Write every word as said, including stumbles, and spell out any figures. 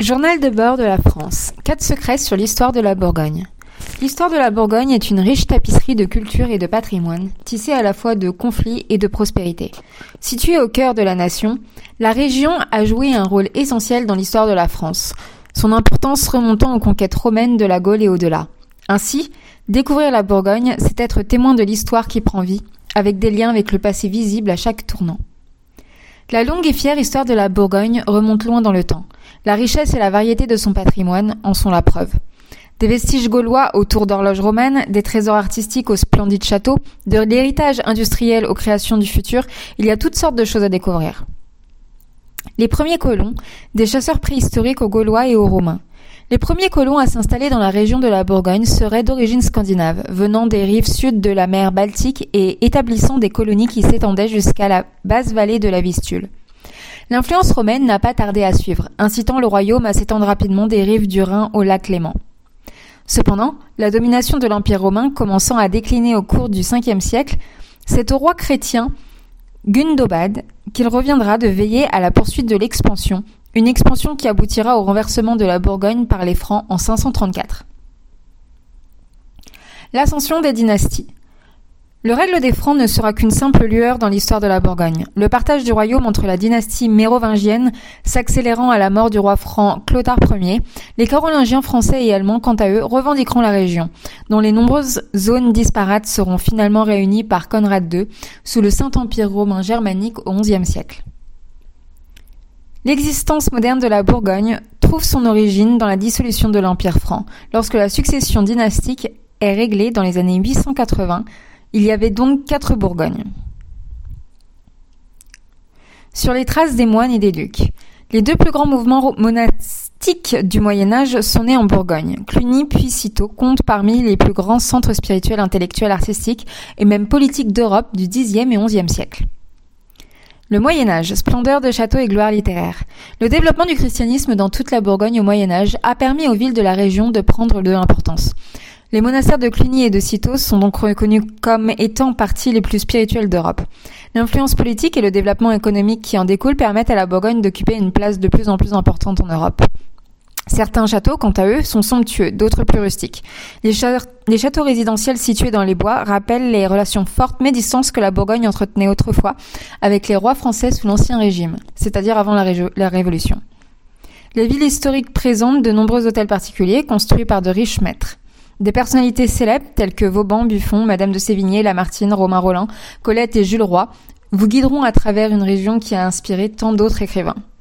Journal de bord de la France. Quatre secrets sur l'histoire de la Bourgogne. L'histoire de la Bourgogne est une riche tapisserie de culture et de patrimoine, tissée à la fois de conflits et de prospérité. Située au cœur de la nation, la région a joué un rôle essentiel dans l'histoire de la France, son importance remontant aux conquêtes romaines de la Gaule et au-delà. Ainsi, découvrir la Bourgogne, c'est être témoin de l'histoire qui prend vie, avec des liens avec le passé visible à chaque tournant. La longue et fière histoire de la Bourgogne remonte loin dans le temps. La richesse et la variété de son patrimoine en sont la preuve. Des vestiges gaulois autour d'horloges romaines, des trésors artistiques aux splendides châteaux, de l'héritage industriel aux créations du futur, il y a toutes sortes de choses à découvrir. Les premiers colons, des chasseurs préhistoriques aux Gaulois et aux Romains. Les premiers colons à s'installer dans la région de la Bourgogne seraient d'origine scandinave, venant des rives sud de la mer Baltique et établissant des colonies qui s'étendaient jusqu'à la basse vallée de la Vistule. L'influence romaine n'a pas tardé à suivre, incitant le royaume à s'étendre rapidement des rives du Rhin au lac Léman. Cependant, la domination de l'Empire romain commençant à décliner au cours du cinquième siècle, c'est au roi chrétien Gundobad qu'il reviendra de veiller à la poursuite de l'expansion, une expansion qui aboutira au renversement de la Bourgogne par les Francs en cinq cent trente-quatre. L'ascension des dynasties. Le règne des Francs ne sera qu'une simple lueur dans l'histoire de la Bourgogne. Le partage du royaume entre la dynastie mérovingienne s'accélérant à la mort du roi franc Clotaire Ier, les Carolingiens français et allemands, quant à eux, revendiqueront la région, dont les nombreuses zones disparates seront finalement réunies par Conrad deux, sous le Saint-Empire romain germanique au onzième siècle. L'existence moderne de la Bourgogne trouve son origine dans la dissolution de l'Empire franc, lorsque la succession dynastique est réglée dans les années huit cent quatre-vingts. Il y avait donc quatre Bourgognes. Sur les traces des moines et des ducs. Les deux plus grands mouvements monastiques du Moyen-Âge sont nés en Bourgogne. Cluny puis Cîteaux comptent parmi les plus grands centres spirituels, intellectuels, artistiques et même politiques d'Europe du dixième et onzième siècle. Le Moyen-Âge, splendeur de châteaux et gloire littéraire. Le développement du christianisme dans toute la Bourgogne au Moyen-Âge a permis aux villes de la région de prendre de l'importance. Les monastères de Cluny et de Cîteaux sont donc reconnus comme étant partie les plus spirituelles d'Europe. L'influence politique et le développement économique qui en découlent permettent à la Bourgogne d'occuper une place de plus en plus importante en Europe. Certains châteaux, quant à eux, sont somptueux, d'autres plus rustiques. Les, ch- les châteaux résidentiels situés dans les bois rappellent les relations fortes mais distantes que la Bourgogne entretenait autrefois avec les rois français sous l'Ancien Régime, c'est-à-dire avant la, ré- la Révolution. Les villes historiques présentent de nombreux hôtels particuliers construits par de riches maîtres. Des personnalités célèbres telles que Vauban, Buffon, Madame de Sévigné, Lamartine, Romain Rolland, Colette et Jules Roy vous guideront à travers une région qui a inspiré tant d'autres écrivains.